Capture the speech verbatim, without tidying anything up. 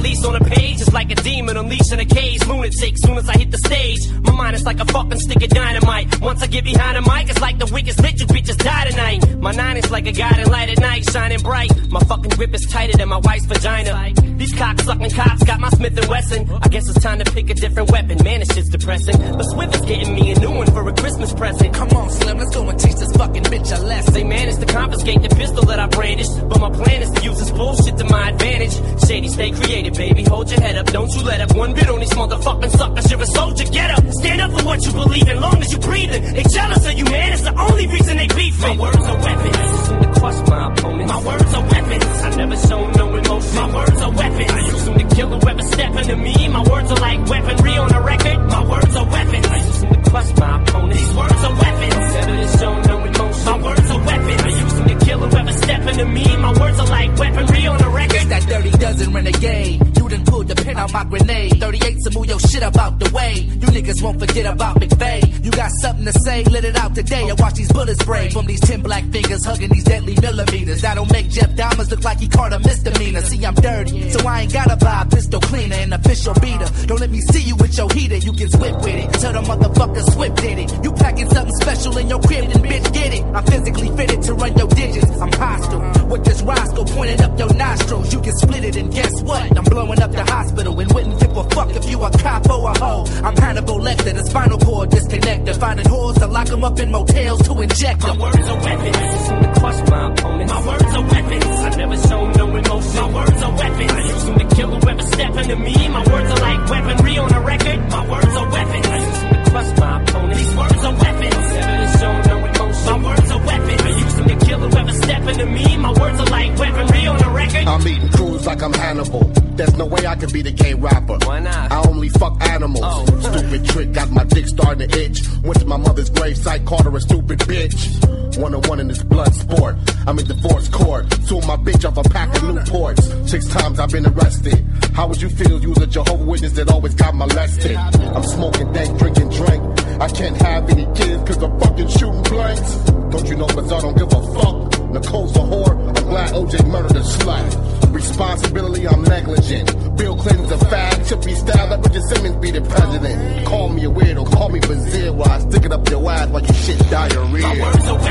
release on a page. It's like a demon unleashed in a cage. Lunatic, soon as I hit the stage. My mind is like a fucking stick of dynamite. Once I get behind the mic, it's like the weakest bitch. You bitches die tonight. My nine is like a guiding light at night, shining bright. My fucking grip is tighter than my wife's vagina. These cock-sucking cops got my Smith and Wesson. I guess it's time to pick a different weapon. Man, this shit's depressing. But Swift is getting me a new one for a Christmas present. Come on, Slim, let's go and teach this fucking bitch a lesson. They managed to confiscate the pistol that I brandished, but my plan is to use this bullshit to my advantage. Shady, stay creative, baby. Hold your head up. Don't you let up one bit on these motherfucking suckers. You're a soldier. Get up. Stand up for what you believe in. Long as you breathing. They jealous of you, man. It's the only reason they beefing. My words are weapons. I use them to crush my opponents. My words are weapons. I never show no emotion. My words are weapons. I use them to kill whoever step into me. My words are like weaponry on a record. My words are weapons. I use them to crush my opponents. These words are weapons. Never to show no emotion. My words are weapons. I use them to kill whoever step into me. My words are like weaponry on a record. It's that dirty dozen renegade. You done pulled the pin on my grenade. thirty-eight to move your shit up out the way. You niggas won't forget about McVeigh. You got something to say, let it out today. I watch these bullets spray from these ten black fingers hugging these deadly millimeters. That'll make Jeff Dahmer look like he caught a misdemeanor. See, I'm dirty, so I ain't gotta buy a pistol cleaner and official beater. Don't let me see you with your heater. You get whipped with it. Tell the motherfucker Swift did it. You packing something special in your crib, then bitch get it. I'm physically fitted to run your digits. I'm hostile with this Roscoe pointed up your nostrils. You can split it and guess what? I'm blowing up the hospital and wouldn't give a fuck if you a cop or a hoe. I'm Hannibal Lecter, the spinal cord disconnector. Finding whores to lock them up in motels to inject them. My words are weapons. I use them to crush my opponents. My words are weapons. I never show no emotion. My words are weapons. I use them to kill whoever step into me. My words are like weaponry on a record. My words are weapons. I use them to crush my opponents. These words are weapons. Never to show no emotion. My words are weapons. I use them to kill whoever step into me. My words are like weaponry on a record. I'm eating crews like I'm Hannibal. There's no way I can be the gay rapper. Why not? I only fuck animals. Oh. Stupid trick, got my dick starting to itch. Went to my mother's gravesite, called her a stupid bitch. One on one in this blood sport. I'm in divorce court. Suing my bitch off a pack of Newports. Six times I've been arrested. How would you feel you was a Jehovah's Witness that always got molested? I'm smoking dank, drinking drink. I can't have any kids cause I'm fucking shooting blanks. Don't you know Bizarre don't give a fuck? Nicole's a whore. I'm glad O J murdered a slut. Responsibility, I'm negligent. Bill Clinton's a fag. Chippy style like Richard Simmons be the president. Call me a weirdo. Call me Bazir while I stick it up your ass while you shit diarrhea. My words are